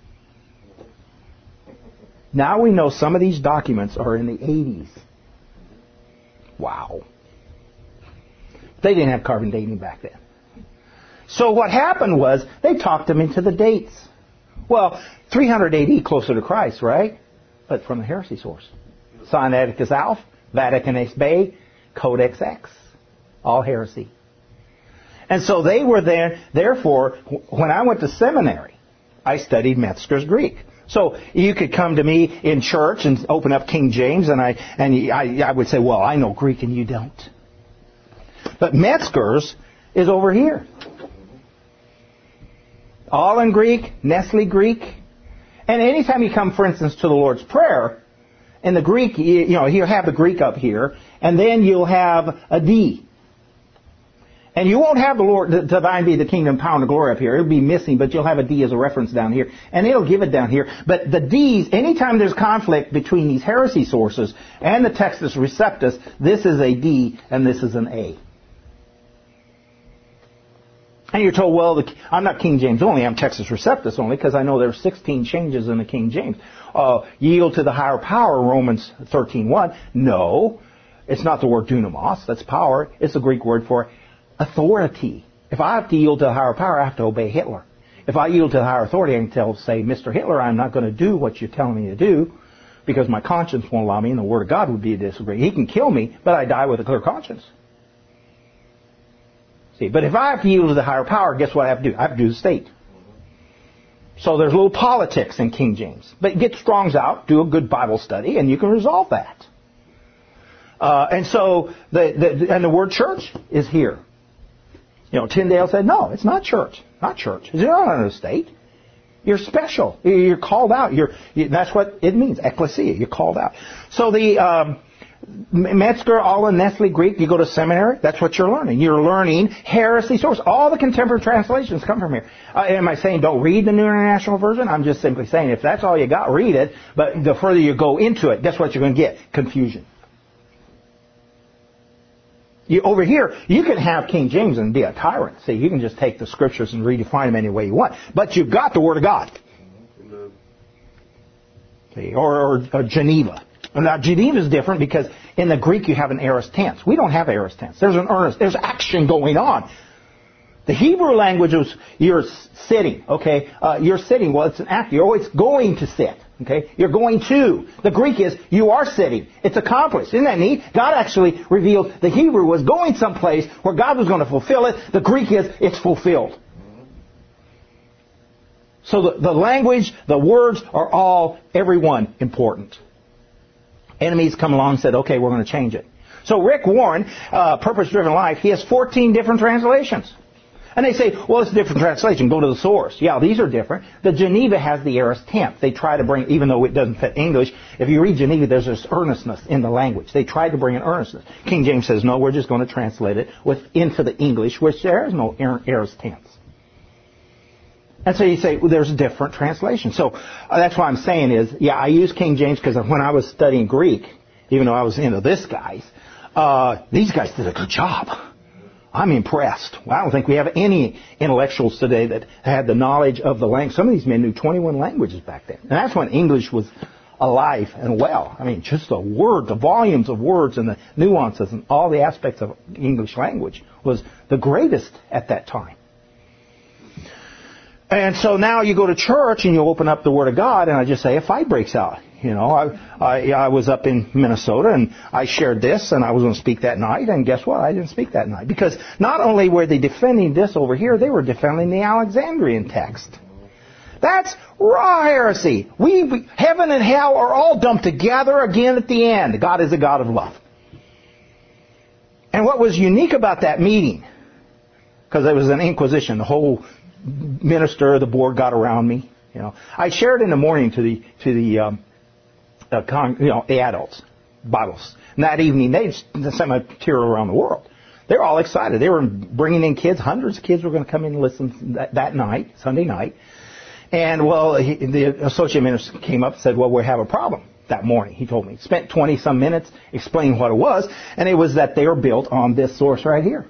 Now we know some of these documents are in the 80s. Wow. They didn't have carbon dating back then. So what happened was they talked them into the dates. Well, 300 AD, closer to Christ, right? But from the heresy source. Sinaiticus Alph, Vaticanus Bay, Codex X. All heresy. And so they were there. Therefore, when I went to seminary, I studied Metzger's Greek. So you could come to me in church and open up King James, and I would say, well, I know Greek and you don't. But Metzger's is over here. All in Greek, Nestle Greek. And anytime you come, for instance, to the Lord's Prayer, in the Greek, you'll have the Greek up here, and then you'll have a D. And you won't have the thine be the kingdom, power, and the glory up here. It'll be missing, but you'll have a D as a reference down here. And it'll give it down here. But the D's, anytime there's conflict between these heresy sources and the Textus Receptus, this is a D and this is an A. And you're told, well, I'm not King James only, I'm Textus Receptus only, because I know there's 16 changes in the King James. Yield to the higher power, Romans 13:1. No, it's not the word dunamos, that's power. It's the Greek word for authority. If I have to yield to the higher power, I have to obey Hitler. If I yield to the higher authority, I can say, Mr. Hitler, I'm not going to do what you're telling me to do, because my conscience won't allow me, and the Word of God would be to disagree. He can kill me, but I die with a clear conscience. See, but if I have to yield to the higher power, guess what I have to do? I have to do the state. So there's a little politics in King James. But get Strong's out, do a good Bible study, and you can resolve that. And so the word church is here. You know, Tyndale said, no, it's not church. Not church. You're not an estate. You're special. You're called out. That's what it means, ecclesia. You're called out. So the Metzger, Allen, Nestle, Greek, you go to seminary, that's what you're learning. You're learning heresy source. All the contemporary translations come from here. Am I saying don't read the New International Version? I'm just simply saying if that's all you got, read it. But the further you go into it, guess what you're going to get? Confusion. Over here, you can have King James and be a tyrant. See, you can just take the scriptures and redefine them any way you want. But you've got the Word of God. See, or Geneva. Now, Geneva is different because in the Greek you have an aorist tense. We don't have aorist tense. There's action going on. The Hebrew language is you're sitting, okay? You're sitting. Well, it's an act. You're always going to sit, okay? You're going to. The Greek is you are sitting. It's accomplished. Isn't that neat? God actually revealed the Hebrew was going someplace where God was going to fulfill it. The Greek is it's fulfilled. So the language, the words are all, every one, important. Enemies come along and said, okay, we're going to change it. So Rick Warren, Purpose Driven Life, he has 14 different translations. And they say, well, it's a different translation. Go to the source. Yeah, these are different. The Geneva has the aorist tense. They try to bring, even though it doesn't fit English, if you read Geneva, there's this earnestness in the language. They try to bring an earnestness. King James says, no, we're just going to translate it into the English, which there is no aorist tense. And so you say, well, there's a different translation. So that's what I'm saying is, yeah, I use King James because when I was studying Greek, even though I was into this guys, these guys did a good job. I'm impressed. Well, I don't think we have any intellectuals today that had the knowledge of the language. Some of these men knew 21 languages back then. And that's when English was alive and well. I mean, just the volumes of words and the nuances and all the aspects of English language was the greatest at that time. And so now you go to church and you open up the Word of God, and I just say a fight breaks out. You know, I was up in Minnesota and I shared this, and I was going to speak that night, and guess what? I didn't speak that night. Because not only were they defending this over here, they were defending the Alexandrian text. That's raw heresy. Heaven and hell are all dumped together again at the end. God is a God of love. And what was unique about that meeting, because it was an inquisition, the whole minister, the board got around me. You know, I shared in the morning to the adults, Bibles. And that evening, they sent material around the world. They were all excited. They were bringing in kids. Hundreds of kids were going to come in and listen that night, Sunday night. And, well, the associate minister came up and said, well, we have a problem that morning. He told me. Spent 20-some minutes explaining what it was. And it was that they were built on this source right here.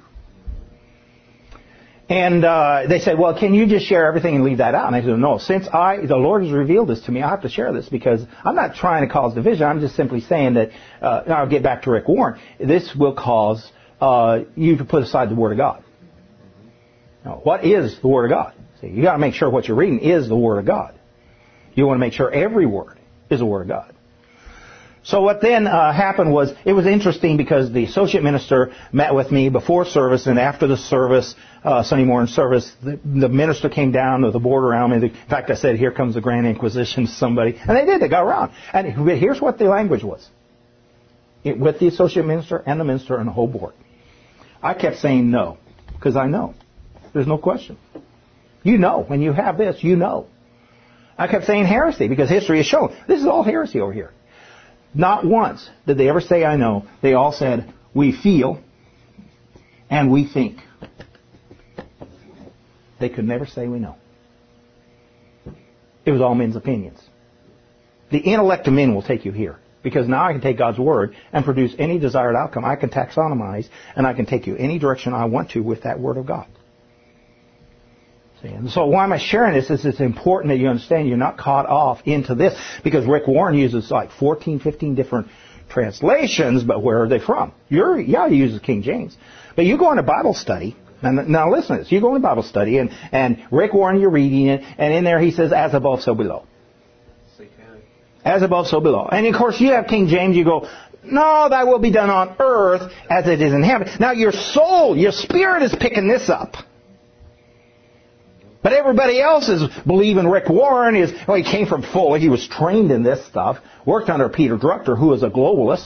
And they said, well, can you just share everything and leave that out? And I said, no, since the Lord has revealed this to me, I have to share this because I'm not trying to cause division. I'm just simply saying that, I'll get back to Rick Warren, this will cause you to put aside the Word of God. Now, what is the Word of God? See, you got to make sure what you're reading is the Word of God. You want to make sure every word is the Word of God. So what then happened was, it was interesting because the associate minister met with me before service, and after the service, Sunday morning service, the minister came down with the board around me. In fact, I said, here comes the Grand Inquisition to somebody. And they did. They got around. And here's what the language was. With the associate minister and the minister and the whole board. I kept saying no, because I know. There's no question. You know. When you have this, you know. I kept saying heresy, because history has shown. This is all heresy over here. Not once did they ever say, I know. They all said, we feel and we think. They could never say we know. It was all men's opinions. The intellect of men will take you here. Because now I can take God's Word and produce any desired outcome. I can taxonomize and I can take you any direction I want to with that Word of God. See, and so why am I sharing this? Is it's important that you understand you're not caught off into this, because Rick Warren uses like 14, 15 different translations, but where are they from? He uses King James. But you go into Bible study, and now listen to this, you go into Bible study, and Rick Warren, you're reading it, and in there he says, as above, so below. As above, so below. And of course you have King James, you go, no, that will be done on earth as it is in heaven. Now your soul, your spirit is picking this up. But everybody else is believing Rick Warren is, well, he came from Fuller, he was trained in this stuff, worked under Peter Drucker, who is a globalist.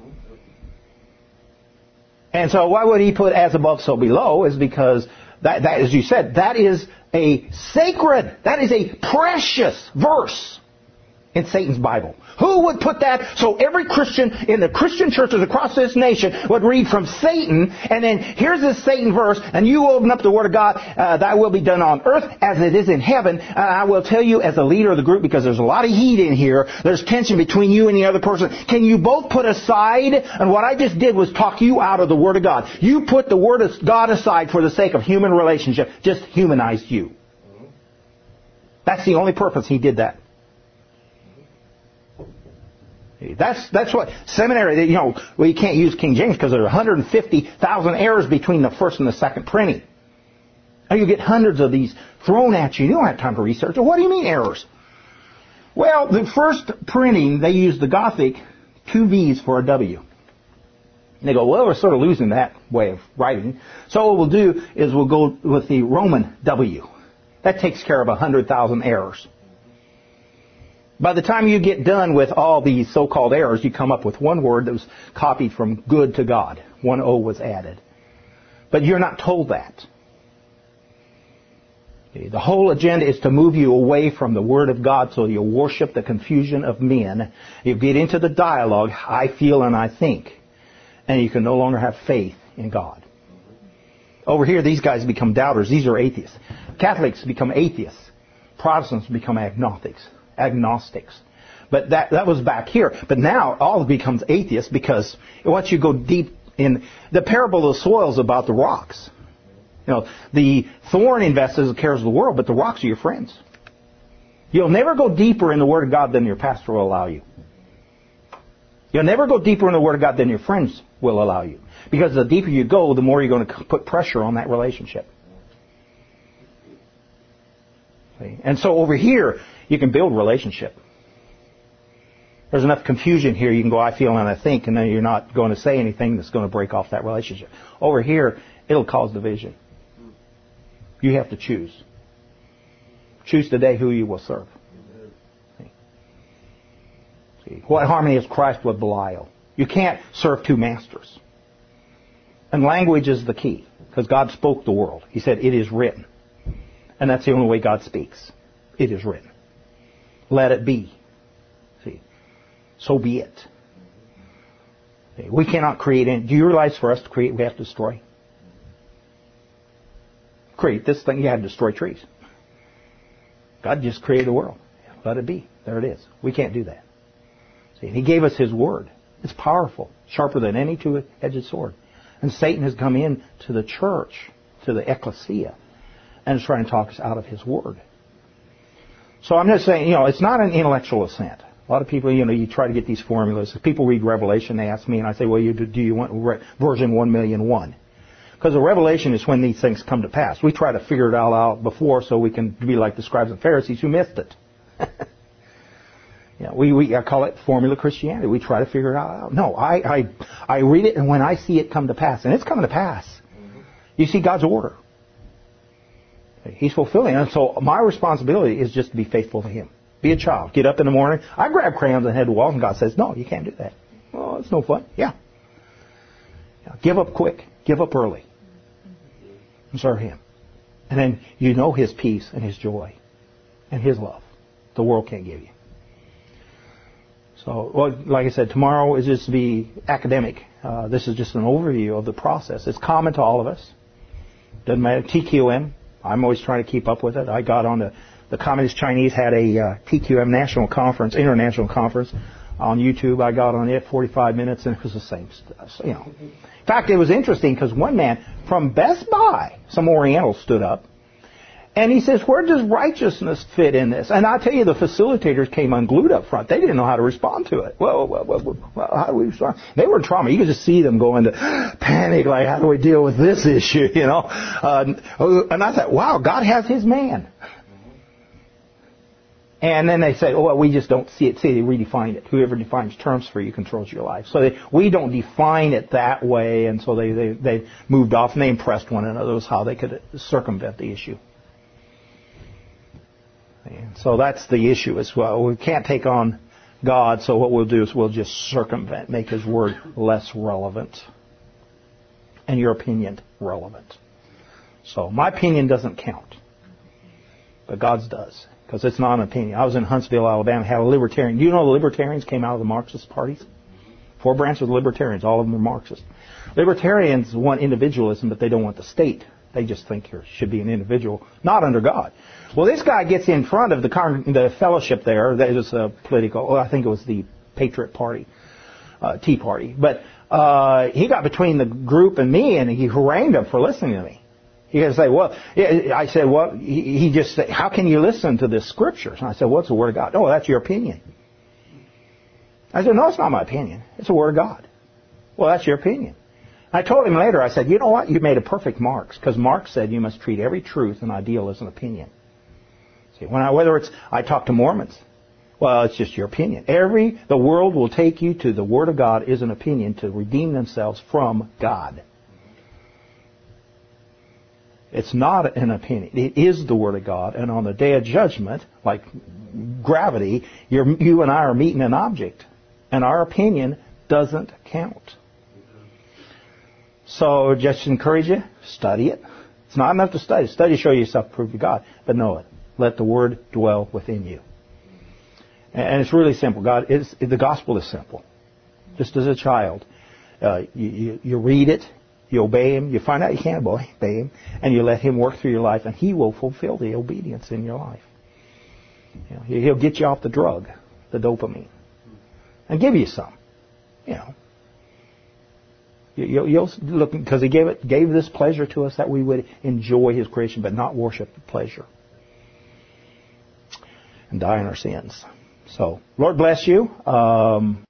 And so why would he put as above, so below? Is because, that as you said, that is a sacred, that is a precious verse in Satan's Bible. Who would put that? So every Christian in the Christian churches across this nation would read from Satan, and then here's this Satan verse, and you open up the Word of God, thy will be done on earth as it is in heaven. I will tell you as a leader of the group, because there's a lot of heat in here, there's tension between you and the other person. Can you both put aside, and what I just did was talk you out of the Word of God. You put the Word of God aside for the sake of human relationship, just humanized you. That's the only purpose he did that. That's what seminary, you can't use King James because there are 150,000 errors between the first and the second printing. And you get hundreds of these thrown at you. You don't have time to research it. What do you mean errors? Well, the first printing, they used the Gothic 2 V's for a W. And they go, well, we're sort of losing that way of writing. So what we'll do is we'll go with the Roman W. That takes care of 100,000 errors. By the time you get done with all these so-called errors, you come up with one word that was copied from good to God. One O was added. But you're not told that. The whole agenda is to move you away from the Word of God so you'll worship the confusion of men. You get into the dialogue, I feel and I think. And you can no longer have faith in God. Over here, these guys become doubters. These are atheists. Catholics become atheists. Protestants become agnostics. But that was back here. But now all becomes atheist, because once you go deep in the parable of the soil is about the rocks. The thorn invests the cares of the world, but the rocks are your friends. You'll never go deeper in the Word of God than your pastor will allow you. You'll never go deeper in the Word of God than your friends will allow you. Because the deeper you go, the more you're going to put pressure on that relationship. And so over here, you can build relationship. There's enough confusion here. You can go, I feel and I think, and then you're not going to say anything that's going to break off that relationship. Over here, it'll cause division. You have to choose. Choose today who you will serve. See, what harmony is Christ with Belial? You can't serve two masters. And language is the key, because God spoke the world. He said, it is written. And that's the only way God speaks. It is written. Let it be. See, so be it. See, we cannot create any. Do you realize for us to create, we have to destroy? Create this thing, you have to destroy trees. God just created the world. Let it be. There it is. We can't do that. See, and He gave us His Word. It's powerful, sharper than any two-edged sword. And Satan has come in to the church, to the ecclesia, and is trying to talk us out of His Word. So I'm just saying, it's not an intellectual assent. A lot of people, you try to get these formulas. If people read Revelation, they ask me, and I say, well, do you want version 1,000,001? Because the Revelation is when these things come to pass. We try to figure it all out before so we can be like the scribes and Pharisees who missed it. I call it formula Christianity. We try to figure it out. No, I read it, and when I see it come to pass, and it's coming to pass, you see God's order. He's fulfilling it. And so my responsibility is just to be faithful to Him. Be a child. Get up in the morning. I grab crayons and head to walls, and God says, no, you can't do that. Oh, it's no fun. Yeah. Give up quick. Give up early. And serve Him. And then you know His peace and His joy and His love. The world can't give you. So, like I said, tomorrow is just to be academic. This is just an overview of the process. It's common to all of us. Doesn't matter. TQM. I'm always trying to keep up with it. I got on the Communist Chinese had a TQM national conference, international conference on YouTube. I got on it 45 minutes, and it was the same stuff. In fact, it was interesting because one man from Best Buy, some Oriental, stood up, And he says, where does righteousness fit in this? And I tell you, the facilitators came unglued up front. They didn't know how to respond to it. Well, how do we respond? They were in trauma. You could just see them go into panic, like, how do we deal with this issue, you know? And I thought, wow, God has His man. And then they say, oh, well, we just don't see it. See, they redefine it. Whoever defines terms for you controls your life. So we don't define it that way. And so they moved off and they impressed one another. It was how they could circumvent the issue. And so that's the issue as well. We can't take on God, so what we'll do is we'll just circumvent, make His Word less relevant, and your opinion relevant. So my opinion doesn't count, but God's does, because it's not an opinion. I was in Huntsville, Alabama, had a libertarian. Do you know the libertarians came out of the Marxist parties? 4 branches of libertarians, all of them are Marxist. Libertarians want individualism, but they don't want the state. They just think there should be an individual, not under God. Well, this guy gets in front of the fellowship there. That was a political, I think it was the Patriot Party, Tea Party. But he got between the group and me, and he harangued them for listening to me. He had to say, well, I said, well, he just said, how can you listen to this scripture? And I said, well, it's the Word of God. Oh, that's your opinion. I said, no, it's not my opinion. It's the Word of God. Well, that's your opinion. I told him later, I said, you know what? You made a perfect Marx, because Marx said you must treat every truth and ideal as an opinion. See, whether it's, I talk to Mormons, well, it's just your opinion. The world will take you to the Word of God is an opinion to redeem themselves from God. It's not an opinion. It is the Word of God, and on the day of judgment, like gravity, you and I are meeting an object, and our opinion doesn't count. So just encourage you, study it. It's not enough to study. Study to show yourself approved to God, but know it. Let the Word dwell within you. And it's really simple. The gospel is simple. Just as a child, you read it, you obey Him, you find out you can't obey Him, and you let Him work through your life, and He will fulfill the obedience in your life. You know, He'll get you off the drug, the dopamine, and give you some. You know. You'll look, because He gave this pleasure to us that we would enjoy His creation, but not worship the pleasure and die in our sins. So, Lord bless you.